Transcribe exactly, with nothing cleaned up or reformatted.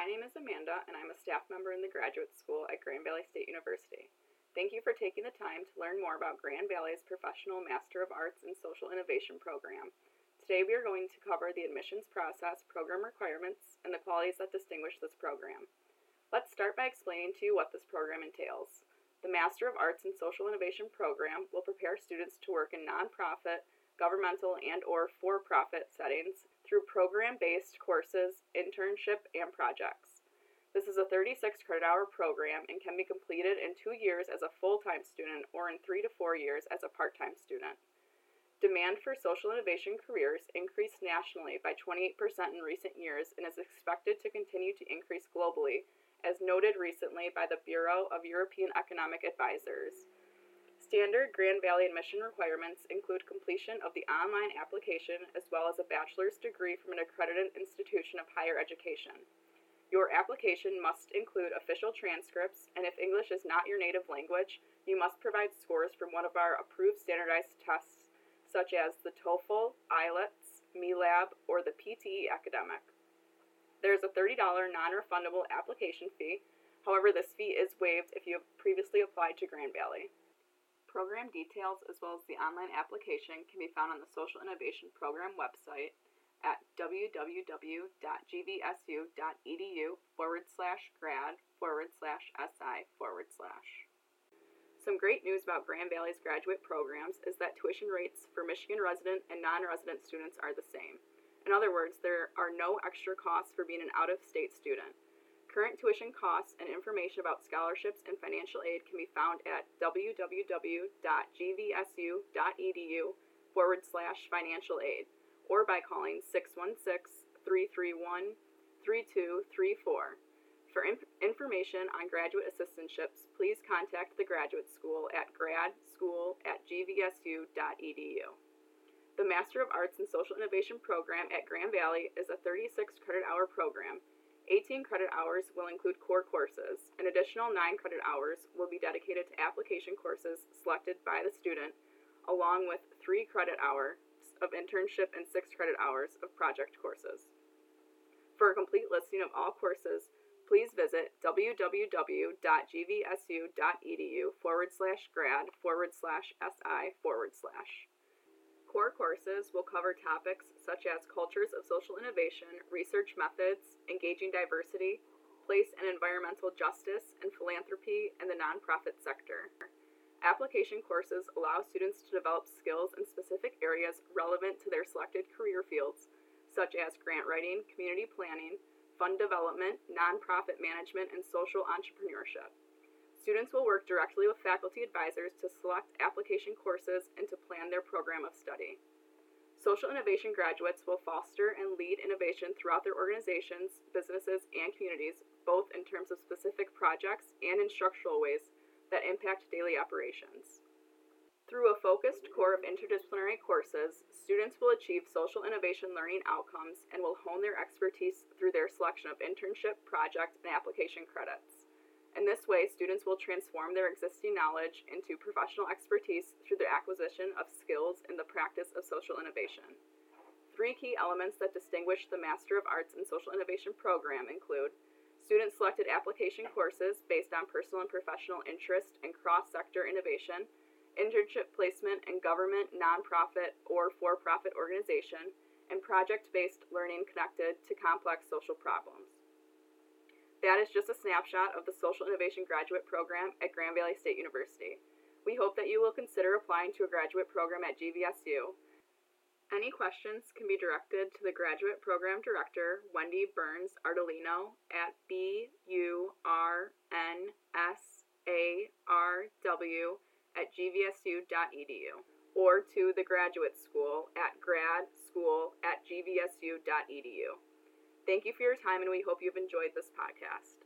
name is Amanda, and I'm a staff member in the graduate school at Grand Valley State University. Thank you for taking the time to learn more about Grand Valley's Professional Master of Arts in Social Innovation program. Today we are going to cover the admissions process, program requirements, and the qualities that distinguish this program. Let's start by explaining to you what this program entails. The Master of Arts in Social Innovation program will prepare students to work in nonprofit, governmental, and or for-profit settings through program-based courses, internship, and projects. This is a thirty-six credit hour program and can be completed in two years as a full-time student or in three to four years as a part-time student. Demand for social innovation careers increased nationally by twenty-eight percent in recent years and is expected to continue to increase globally, as noted recently by the Bureau of European Economic Advisors. Standard Grand Valley admission requirements include completion of the online application as well as a bachelor's degree from an accredited institution of higher education. Your application must include official transcripts, and if English is not your native language, you must provide scores from one of our approved standardized tests, such as the TOEFL, I E L T S, MELAB, or the P T E Academic. There is a thirty dollars non-refundable application fee. However, this fee is waived if you have previously applied to Grand Valley. Program details as well as the online application can be found on the Social Innovation Program website at www.gvsu.edu forward slash grad forward slash si forward slash. Some great news about Grand Valley's graduate programs is that tuition rates for Michigan resident and non-resident students are the same. In other words, there are no extra costs for being an out-of-state student. Current tuition costs and information about scholarships and financial aid can be found at www.gvsu.edu forward slash financial aid or by calling six one six, three three one, three two three four. For imp- information on graduate assistantships, please contact the graduate school at gradschool at gvsu.edu. The Master of Arts in Social Innovation program at Grand Valley is a thirty-six credit hour program. eighteen credit hours will include core courses. An additional nine credit hours will be dedicated to application courses selected by the student, along with three credit hours of internship and six credit hours of project courses. For a complete listing of all courses, please visit www.gvsu.edu forward slash grad forward slash si forward slash. Core courses will cover topics such as cultures of social innovation, research methods, engaging diversity, place and environmental justice, and philanthropy in the nonprofit sector. Application courses allow students to develop skills in specific areas relevant to their selected career fields, such as grant writing, community planning, fund development, nonprofit management, and social entrepreneurship. Students will work directly with faculty advisors to select application courses and to plan their program of study. Social innovation graduates will foster and lead innovation throughout their organizations, businesses, and communities, both in terms of specific projects and in structural ways that impact daily operations. Through a focused core of interdisciplinary courses, students will achieve social innovation learning outcomes and will hone their expertise through their selection of internship, project, and application credits. In this way, students will transform their existing knowledge into professional expertise through the acquisition of skills in the practice of social innovation. Three key elements that distinguish the Master of Arts in Social Innovation program include student-selected application courses based on personal and professional interest and cross-sector innovation, internship placement in government, nonprofit, or for-profit organization, and project-based learning connected to complex social problems. That is just a snapshot of the Social Innovation Graduate Program at Grand Valley State University. We hope that you will consider applying to a graduate program at G V S U. Any questions can be directed to the Graduate Program Director, Wendy Burns Ardolino, at B U R N S A R W at g v s u dot e d u or to the Graduate School at gradschool at g v s u dot e d u. Thank you for your time, and we hope you've enjoyed this podcast.